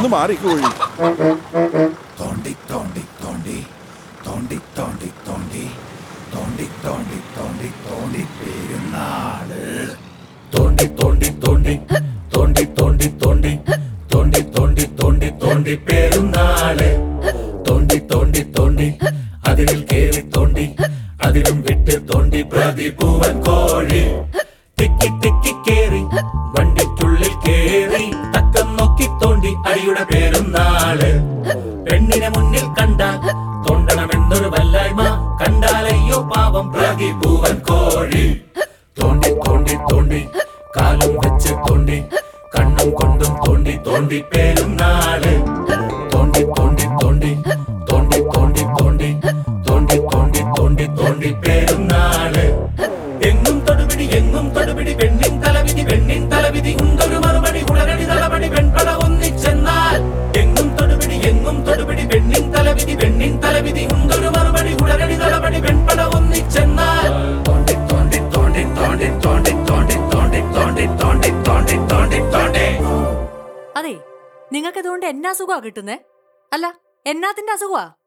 ഒന്ന് മാറിക്കോഴി. തോണ്ടി തോണ്ടി തോണ്ടി തോണ്ടി തോണ്ടി തോണ്ടി തോണ്ടി തോണ്ടി തോണ്ടി തോണ്ടി പെരുന്നാള്. തോണ്ടി തോണ്ടി തോണ്ടി തോണ്ടി തോണ്ടി തോണ്ടി തോണ്ടി തോണ്ടി തോണ്ടി തോണ്ടി പെരുന്നാള്. തോണ്ടി തോണ്ടി തോണ്ടി അതിൽ കേറി തോണ്ടി അതിലും വിട്ട് തോണ്ടി പ്രതിപൂവൻ കോഴി. തിക്കി തിക്കി കേറി വണ്ടിക്കുള്ളിൽ കേറി തക്കം നോക്കി തോണ്ടി അടിയുടെ പെരുന്നാള്. പെണ്ണിനെ മുന്നിൽ കണ്ടാൽ തോണ്ടണമെന്നൊരു വല്ലായ്മ, കണ്ടാലയ്യോ പാവം പ്രതിപൂവൻ കോഴി. തോണ്ടി തോണ്ടി തോണ്ടി കാലും വെച്ച് തോണ്ടി കണ്ണും കൊണ്ടും തോണ്ടി തോണ്ടി പെരുന്നാള്. തോണ്ടി തോണ്ടി തോണ്ടി തോണ്ടി തോണ്ടി തോണ്ടി തോണ്ടി തോണ്ടി തോണ്ടി തോണ്ടി പെരുന്നാള്. എങ്ങും തൊടുപിടി പെണ്ണിൻ തലവിധി ഉണ്ടൊരു മറുപടി ഉടനടി തലപടി പെൺപട ഒന്നിച്ചെന്നാൽ. എങ്ങും തൊടുപിടി പെണ്ണിൻ തലവിധി ഉണ്ടൊരു മറുപടി ഉടനടി തലപടി പെൺപട ഒന്നിച്ചെന്നാൽ. തോണ്ടി തോണ്ടി തോണ്ടി തോണ്ടി തോണ്ടി തോണ്ടി തോണ്ടി തോണ്ടി തോണ്ടി തോണ്ടി തോണ്ടി തോണ്ടി. അതെ, നിങ്ങൾക്ക് അതുകൊണ്ട് എന്നാ സുഖമാ കിട്ടുന്നേ? അല്ല, എന്നാത്തിന്റെ അസുഖമാ?